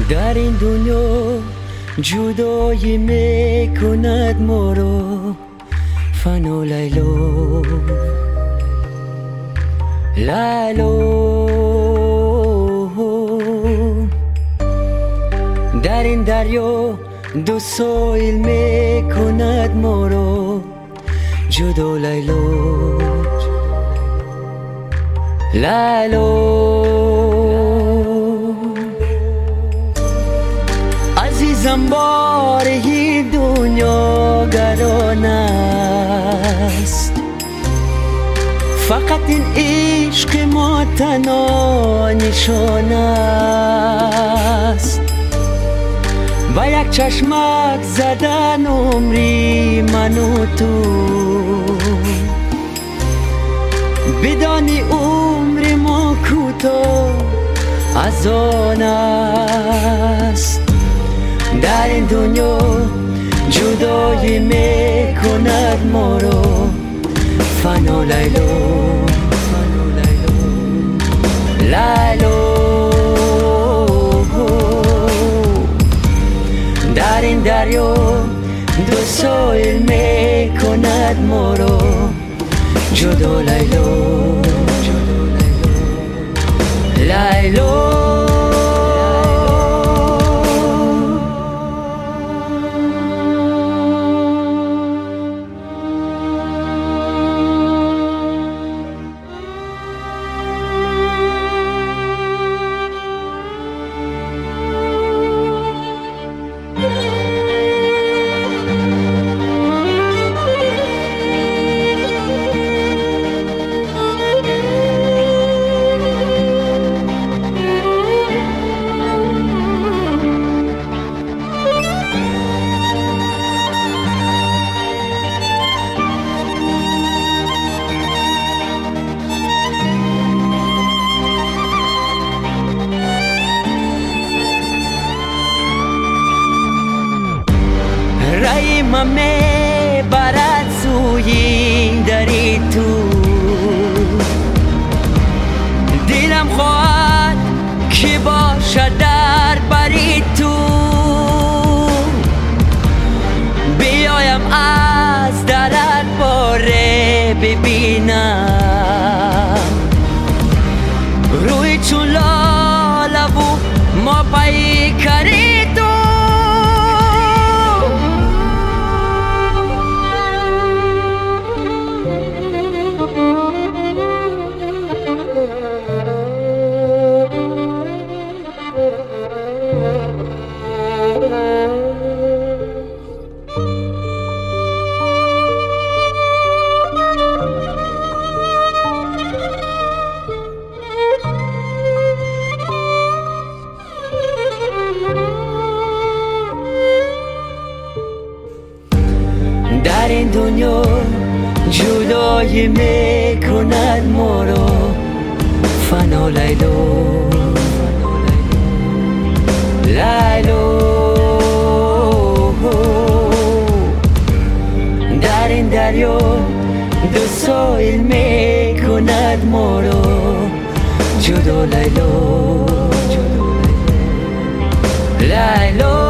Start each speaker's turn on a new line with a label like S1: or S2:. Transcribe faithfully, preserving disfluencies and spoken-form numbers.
S1: در این دنیا جدایی میکند ما رو فنا لیلو لیلو. در این دریا دو سایل میکند ما رو جدا لیلو لیلو. عزیزم بار این دنیا گران است، فقط این عشق ما تنها نشان است. با یک چشمک زدن عمری من و تو، بدانی عمر ما کوتاه از آن است. در این دنیا جدایی میکند ما رو فنا لیلو لیلو. در این دریا دو سایل میکند ما رو جدا لیلو لیلو. رای من میبرد سوی دری تو، دلم خواهد که باشد در بری تو. بیایم از درت باره ببینم، روی چون لاله و ما پای کری تو. در این دنیا جدایی میکند ما رو فنا لیلو لیلو. در این دریا دو سایل میکند ما رو جدا لیلو لیلو.